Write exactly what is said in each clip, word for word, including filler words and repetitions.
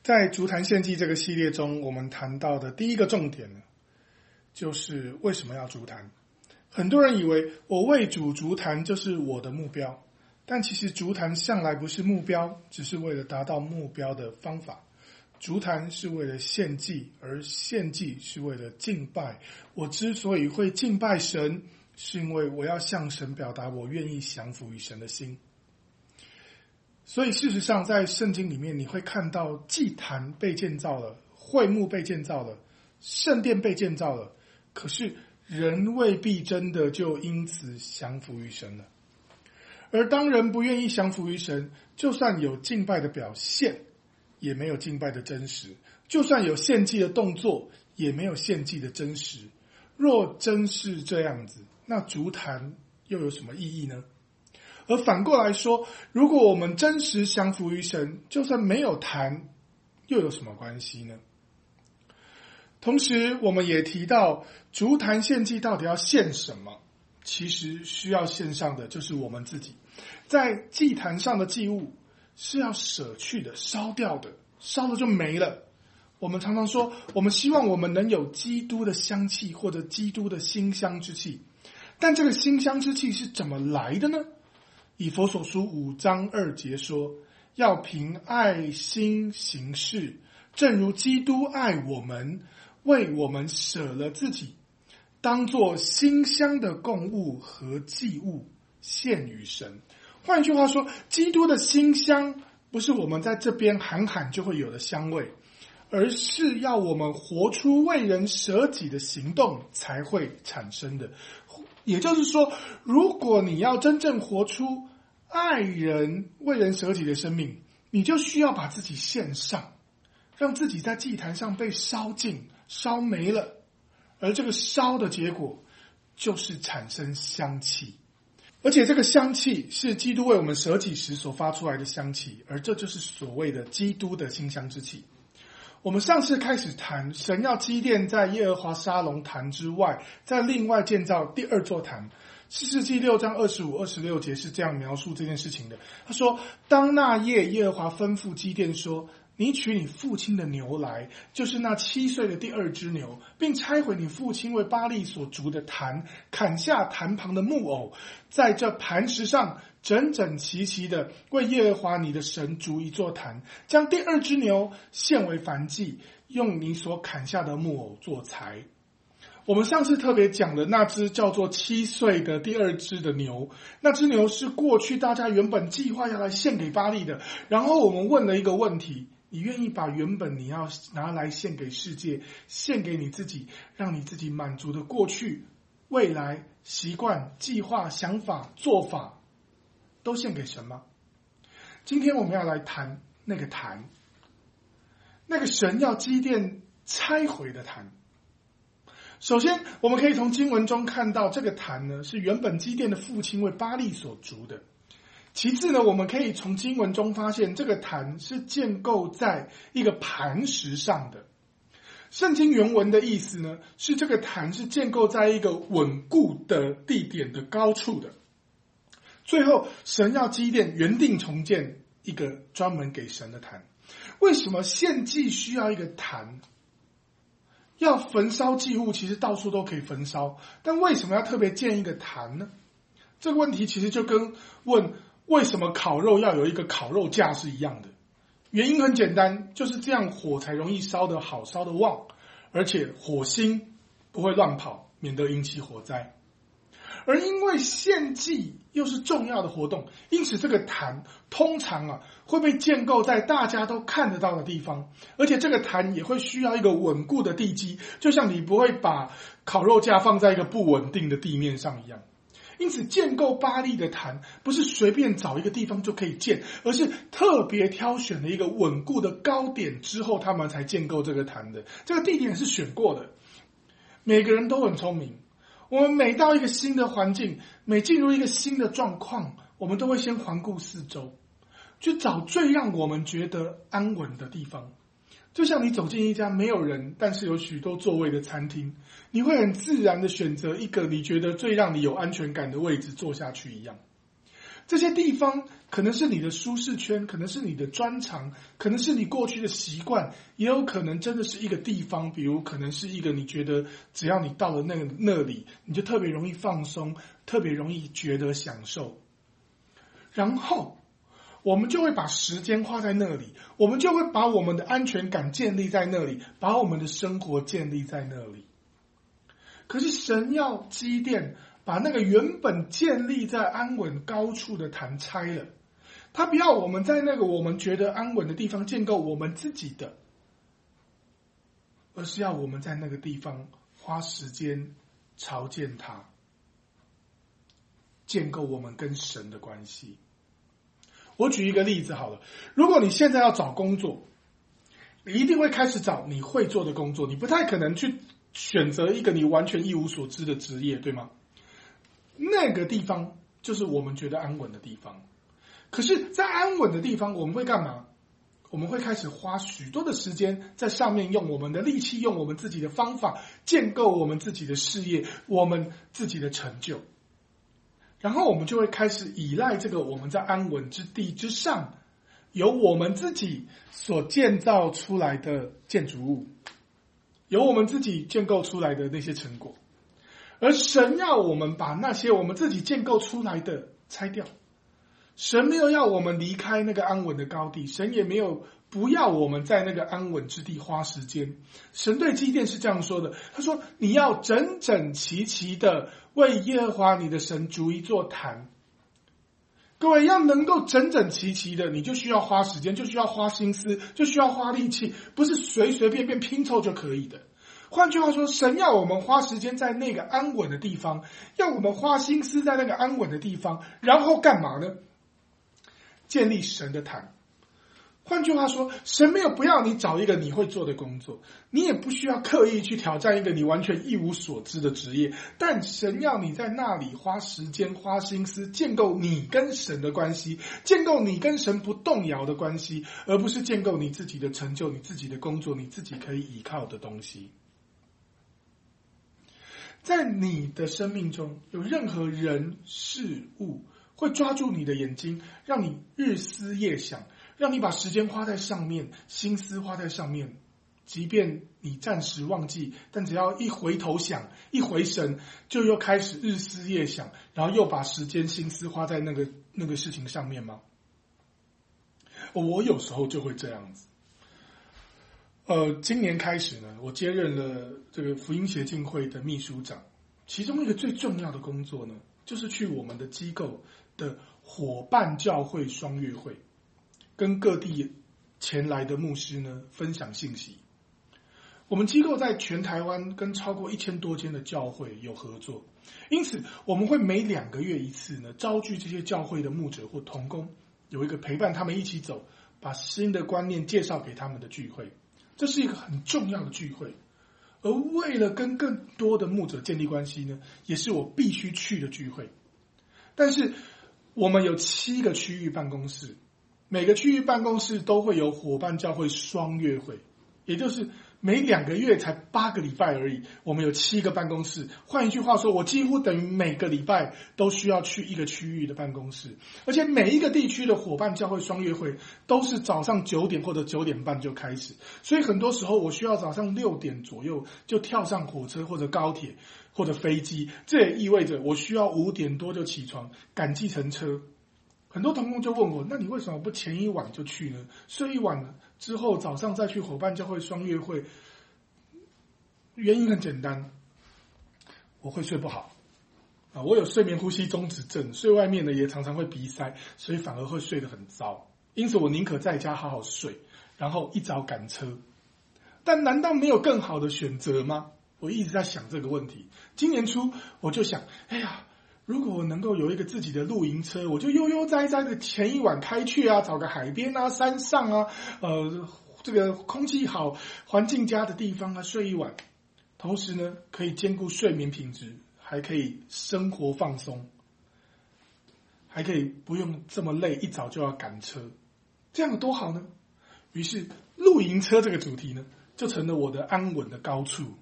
在竹坛献祭这个系列中，我们谈到的第一个重点呢，就是为什么要竹坛。很多人以为我为主竹坛就是我的目标，但其实竹坛向来不是目标，只是为了达到目标的方法。竹坛是为了献祭，而献祭是为了敬拜。我之所以会敬拜神，是因为我要向神表达我愿意降服于神的心。所以事实上在圣经里面你会看到祭坛被建造了，会幕被建造了，圣殿被建造了，可是人未必真的就因此降服于神了。而当人不愿意降服于神，就算有敬拜的表现，也没有敬拜的真实；就算有献祭的动作，也没有献祭的真实。若真是这样子，那竹坛又有什么意义呢？而反过来说，如果我们真实降服于神，就算没有坛，又有什么关系呢？同时我们也提到，竹坛献祭到底要献什么？其实需要献上的就是我们自己。在祭坛上的祭物是要舍去的，烧掉的，烧了就没了。我们常常说，我们希望我们能有基督的香气，或者基督的馨香之气。但这个馨香之气是怎么来的呢？以弗所书五章二节说，要凭爱心行事，正如基督爱我们，为我们舍了自己，当作馨香的供物和祭物献与神。换句话说，基督的馨香不是我们在这边喊喊就会有的香味，而是要我们活出为人舍己的行动才会产生的。也就是说，如果你要真正活出爱人为人舍己的生命，你就需要把自己献上，让自己在祭坛上被烧尽，烧没了。而这个烧的结果就是产生香气，而且这个香气是基督为我们舍己时所发出来的香气，而这就是所谓的基督的馨香之气。我们上次开始谈神要基甸在耶和华沙龙坛之外，在另外建造第二座坛。士师记六章二十五、二十六节是这样描述这件事情的。他说，当那夜耶和华吩咐基甸说，你取你父亲的牛来，就是那七岁的第二只牛，并拆毁你父亲为巴力所筑的坛，砍下坛旁的木偶，在这磐石上整整齐齐的为耶和华你的神筑一座坛，将第二只牛献为燔祭，用你所砍下的木偶做柴。我们上次特别讲的那只叫做七岁的第二只的牛，那只牛是过去大家原本计划要来献给巴力的。然后我们问了一个问题，你愿意把原本你要拿来献给世界，献给你自己，让你自己满足的过去、未来、习惯、计划、想法、做法，都献给神吗？今天我们要来谈那个坛，那个神要基甸拆毁的坛。首先我们可以从经文中看到，这个坛呢是原本基甸的父亲为巴力所筑的。其次呢，我们可以从经文中发现，这个坛是建构在一个磐石上的。圣经原文的意思呢，是这个坛是建构在一个稳固的地点的高处的。最后神要基甸原定重建一个专门给神的坛。为什么献祭需要一个坛？要焚烧祭物其实到处都可以焚烧，但为什么要特别建一个坛呢？这个问题其实就跟问为什么烤肉要有一个烤肉架是一样的。原因很简单，就是这样火才容易烧得好，烧得旺，而且火星不会乱跑，免得引起火灾。而因为献祭又是重要的活动，因此这个坛通常啊会被建构在大家都看得到的地方，而且这个坛也会需要一个稳固的地基，就像你不会把烤肉架放在一个不稳定的地面上一样。因此建构巴力的坛不是随便找一个地方就可以建，而是特别挑选了一个稳固的高点之后，他们才建构这个坛的。这个地点是选过的。每个人都很聪明，我们每到一个新的环境，每进入一个新的状况，我们都会先环顾四周，去找最让我们觉得安稳的地方。就像你走进一家没有人但是有许多座位的餐厅，你会很自然的选择一个你觉得最让你有安全感的位置坐下去一样。 这些地方可能是你的舒适圈，可能是你的专长，可能是你过去的习惯，也有可能真的是一个地方，比如可能是一个你觉得只要你到了那个那里，你就特别容易放松，特别容易觉得享受。然后我们就会把时间花在那里，我们就会把我们的安全感建立在那里，把我们的生活建立在那里。可是神要基甸把那个原本建立在安稳高处的坛拆了，他不要我们在那个我们觉得安稳的地方建构我们自己的，而是要我们在那个地方花时间朝见他，建构我们跟神的关系。我举一个例子好了，如果你现在要找工作，你一定会开始找你会做的工作，你不太可能去选择一个你完全一无所知的职业，对吗？那个地方就是我们觉得安稳的地方。可是在安稳的地方我们会干嘛？我们会开始花许多的时间在上面，用我们的力气，用我们自己的方法建构我们自己的事业，我们自己的成就。然后我们就会开始依赖这个我们在安稳之地之上有我们自己所建造出来的建筑物，有我们自己建构出来的那些成果。而神要我们把那些我们自己建构出来的拆掉。神没有要我们离开那个安稳的高地，神也没有不要我们在那个安稳之地花时间。神对基甸是这样说的，他说你要整整齐齐的为耶和华你的神筑一座坛。各位，要能够整整齐齐的，你就需要花时间，就需要花心思，就需要花力气，不是随随便便拼凑就可以的。换句话说，神要我们花时间在那个安稳的地方，要我们花心思在那个安稳的地方，然后干嘛呢？建立神的坛。换句话说，神没有不要你找一个你会做的工作，你也不需要刻意去挑战一个你完全一无所知的职业，但神要你在那里花时间花心思建构你跟神的关系，建构你跟神不动摇的关系，而不是建构你自己的成就，你自己的工作，你自己可以依靠的东西。在你的生命中，有任何人事物会抓住你的眼睛，让你日思夜想，让你把时间花在上面，心思花在上面，即便你暂时忘记，但只要一回头想，一回神，就又开始日思夜想，然后又把时间心思花在那个那个事情上面吗？我有时候就会这样子。呃，今年开始呢，我接任了这个福音协进会的秘书长，其中一个最重要的工作呢，就是去我们的机构的伙伴教会双月会，跟各地前来的牧师呢分享信息。我们机构在全台湾跟超过一千多间的教会有合作，因此我们会每两个月一次呢，召集这些教会的牧者或同工，有一个陪伴他们一起走，把新的观念介绍给他们的聚会。这是一个很重要的聚会，而为了跟更多的牧者建立关系呢，也是我必须去的聚会。但是我们有七个区域办公室，每个区域办公室都会有伙伴教会双月会，也就是每两个月才八个礼拜而已，我们有七个办公室。换一句话说，我几乎等于每个礼拜都需要去一个区域的办公室，而且每一个地区的伙伴教会双月会都是早上九点或者九点半就开始，所以很多时候我需要早上六点左右就跳上火车或者高铁或者飞机，这也意味着我需要五点多就起床赶计程车。很多同工就问我，那你为什么不前一晚就去呢？睡一晚之后早上再去伙伴教会双月会？原因很简单，我会睡不好啊，我有睡眠呼吸中止症，睡外面呢也常常会鼻塞，所以反而会睡得很糟。因此我宁可在家好好睡，然后一早赶车。但难道没有更好的选择吗？我一直在想这个问题。今年初我就想，哎呀，如果我能够有一个自己的露营车，我就悠悠哉哉的前一晚开去啊，找个海边啊、山上啊，呃，这个空气好、环境佳的地方啊，睡一晚。同时呢，可以兼顾睡眠品质，还可以生活放松，还可以不用这么累，一早就要赶车，这样有多好呢？于是露营车这个主题呢，就成了我的安稳的高处。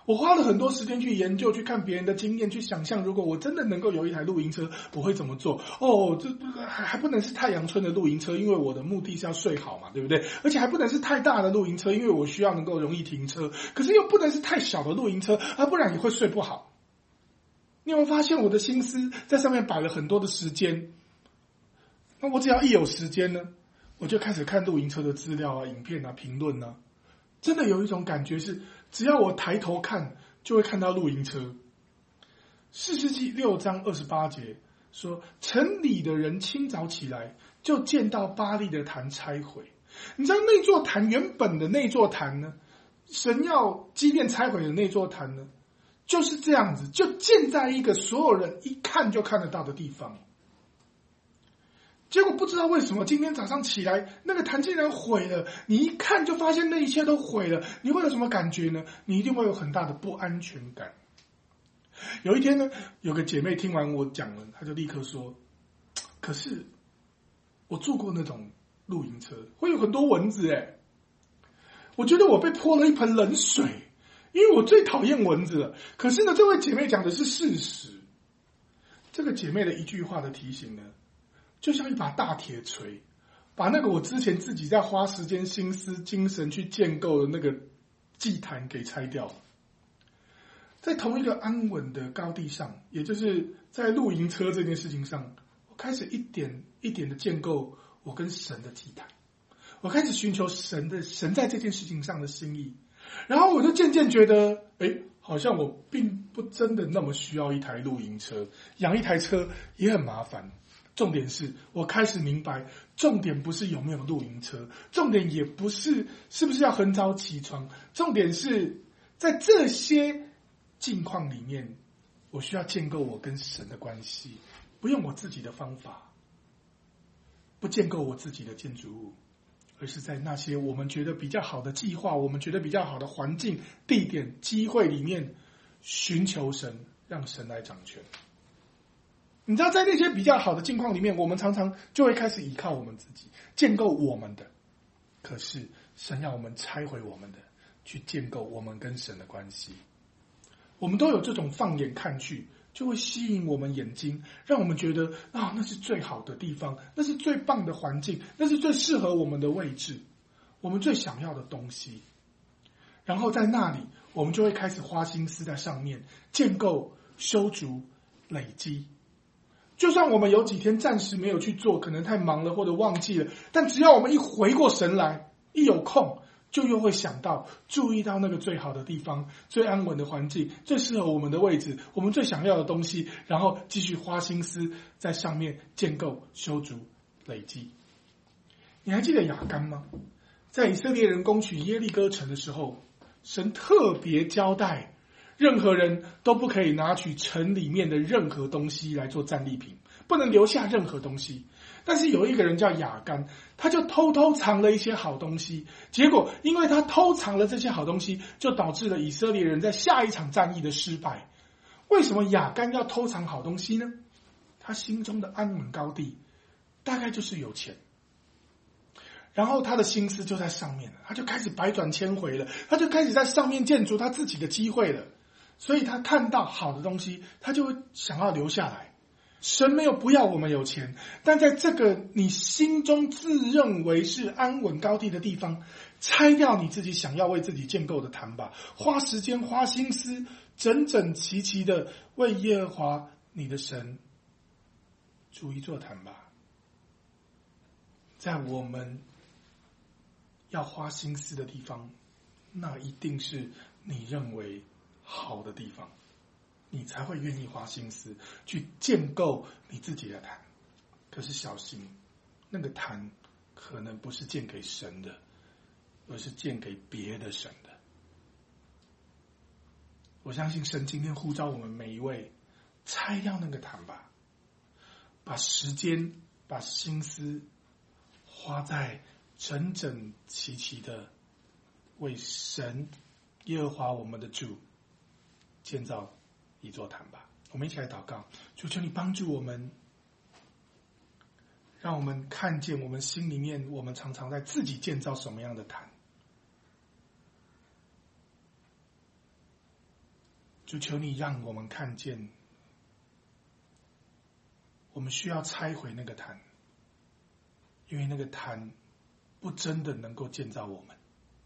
我花了很多时间去研究，去看别人的经验，去想象，如果我真的能够有一台露营车，我会怎么做？哦，这还还不能是太阳村的露营车，因为我的目的是要睡好嘛，对不对？而且还不能是太大的露营车，因为我需要能够容易停车。可是又不能是太小的露营车，啊，不然也会睡不好。你有没有发现我的心思在上面摆了很多的时间？那我只要一有时间呢，我就开始看露营车的资料啊、影片啊、评论啊。真的有一种感觉是，只要我抬头看，就会看到露营车。士师记六章二十八节说，城里的人清早起来，就见到巴力的坛拆毁。你知道那座坛原本的那座坛呢？神要基甸拆毁的那座坛呢？就是这样子，就建在一个所有人一看就看得到的地方。结果不知道为什么今天早上起来，那个坛竟然毁了。你一看就发现那一切都毁了，你会有什么感觉呢？你一定会有很大的不安全感。有一天呢，有个姐妹听完我讲了，她就立刻说：可是我住过那种露营车，会有很多蚊子耶。我觉得我被泼了一盆冷水，因为我最讨厌蚊子了。可是呢，这位姐妹讲的是事实。这个姐妹的一句话的提醒呢，就像一把大铁锤，把那个我之前自己在花时间、心思、精神去建构的那个祭坛给拆掉了。在同一个安稳的高地上，也就是在露营车这件事情上，我开始一点一点的建构我跟神的祭坛。我开始寻求神的神在这件事情上的心意，然后我就渐渐觉得，哎，好像我并不真的那么需要一台露营车，养一台车也很麻烦。重点是我开始明白，重点不是有没有露营车，重点也不是是不是要很早起床，重点是在这些境况里面，我需要建构我跟神的关系，不用我自己的方法，不建构我自己的建筑物，而是在那些我们觉得比较好的计划，我们觉得比较好的环境、地点、机会里面寻求神，让神来掌权。你知道，在那些比较好的境况里面，我们常常就会开始依靠我们自己，建构我们的。可是神要我们拆毁我们的，去建构我们跟神的关系。我们都有这种放眼看去，就会吸引我们眼睛，让我们觉得啊，那是最好的地方，那是最棒的环境，那是最适合我们的位置，我们最想要的东西。然后在那里，我们就会开始花心思在上面建构、修筑、累积。就算我们有几天暂时没有去做，可能太忙了或者忘记了，但只要我们一回过神来，一有空，就又会想到，注意到那个最好的地方，最安稳的环境，最适合我们的位置，我们最想要的东西，然后继续花心思在上面建构、修筑、累积。你还记得亚干吗？在以色列人攻取耶利哥城的时候，神特别交代任何人都不可以拿取城里面的任何东西来做战利品，不能留下任何东西。但是有一个人叫亚干，他就偷偷藏了一些好东西，结果因为他偷藏了这些好东西，就导致了以色列人在下一场战役的失败。为什么亚干要偷藏好东西呢？他心中的安稳高地大概就是有钱，然后他的心思就在上面了，他就开始百转千回了，他就开始在上面建筑他自己的机会了。所以他看到好的东西，他就会想要留下来。神没有不要我们有钱，但在这个你心中自认为是安稳高地的地方，拆掉你自己想要为自己建构的坛吧，花时间花心思，整整齐齐的为耶和华你的神筑一座坛吧。在我们要花心思的地方，那一定是你认为好的地方，你才会愿意花心思去建构你自己的坛。可是小心，那个坛可能不是建给神的，而是建给别的神的。我相信神今天呼召我们每一位，拆掉那个坛吧，把时间把心思花在整整齐齐的为神耶和华我们的主建造一座坛吧。我们一起来祷告，主，求你帮助我们，让我们看见我们心里面我们常常在自己建造什么样的坛。 主求你让我们看见，我们需要拆毁那个坛，因为那个坛不真的能够建造我们，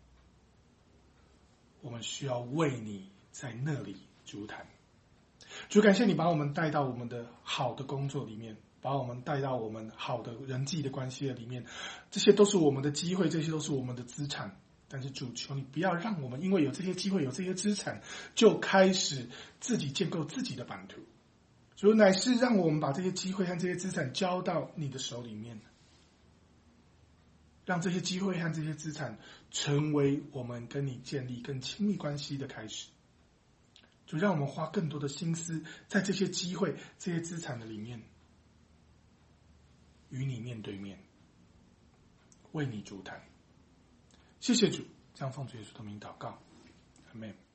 我们需要为你在那里筑坛。主，感谢你把我们带到我们的好的工作里面，把我们带到我们好的人际的关系的里面，这些都是我们的机会，这些都是我们的资产。但是主，求你不要让我们因为有这些机会有这些资产就开始自己建构自己的版图。主，乃是让我们把这些机会和这些资产交到你的手里面，让这些机会和这些资产成为我们跟你建立更亲密关系的开始。主，让我们花更多的心思在这些机会这些资产的里面，与你面对面，为你筑坛。谢谢主，这样奉主耶稣的名祷告，阿们。